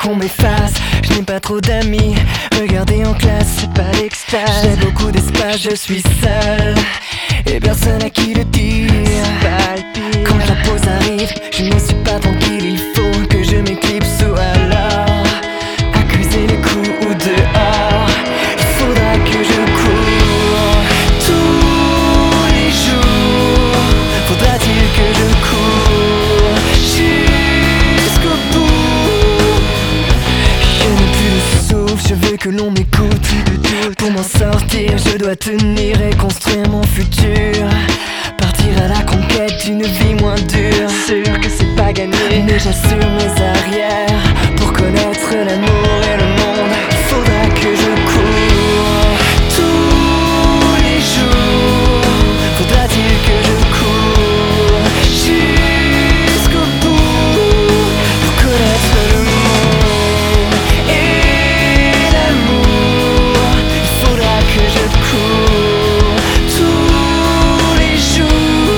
qu'on m'efface. Je n'ai pas trop d'amis, regarder en classe c'est pas l'extase. J'ai beaucoup d'espace, je suis seul et personne à qui le dire. Quand la pause arrive, je ne suis pas tranquille. Il faut que je m'éclipse ou alors accuser les coups ou dehors. Il faudra que je cours tous les jours. Faudra-t-il que je cours jusqu'au bout? Je n'ai plus de souffle, je veux que l'on m'écoute. Pour m'en sortir, je dois tenir et construire mon futur. Partir à la conquête d'une vie moins dure. Sûr que c'est pas gagné, mais j'assure mes arrières. Pour connaître l'amour et le monde, il faudra que je cours tous les jours. Faudra-t-il que je cours jusqu'au bout pour connaître le monde et l'amour? Il faudra que je cours tous les jours.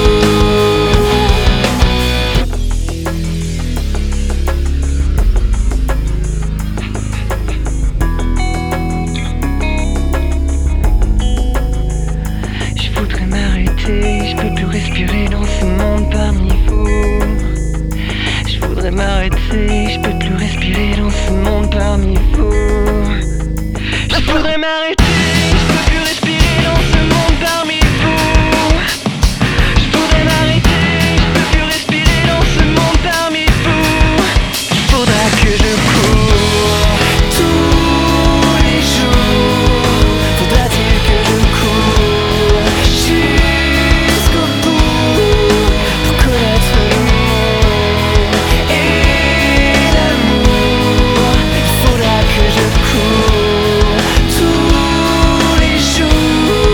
Je voudrais m'arrêter, je peux plus respirer dans ce monde parmi vous. Je voudrais m'arrêter, je peux plus respirer dans ce monde parmi vous. Je voudrais m'arrêter, je peux plus respirer dans ce monde parmi vous. Je voudrais m'arrêter, je peux plus respirer dans ce monde parmi vous. Il faudra que je cours tous les jours. Faudra-t-il que je cours jusqu'au bout pour connaître le monde et l'amour? Il faudra que je cours tous les jours.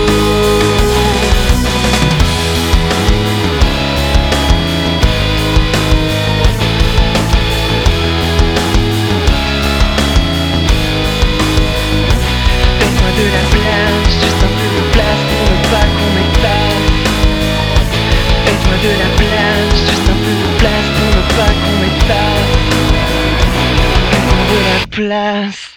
Faites-moi de la place, juste un peu de place pour ne pas qu'on m'efface. Faites-moi de la place, juste un peu de place pour ne pas qu'on m'efface. Faites-moi de la place.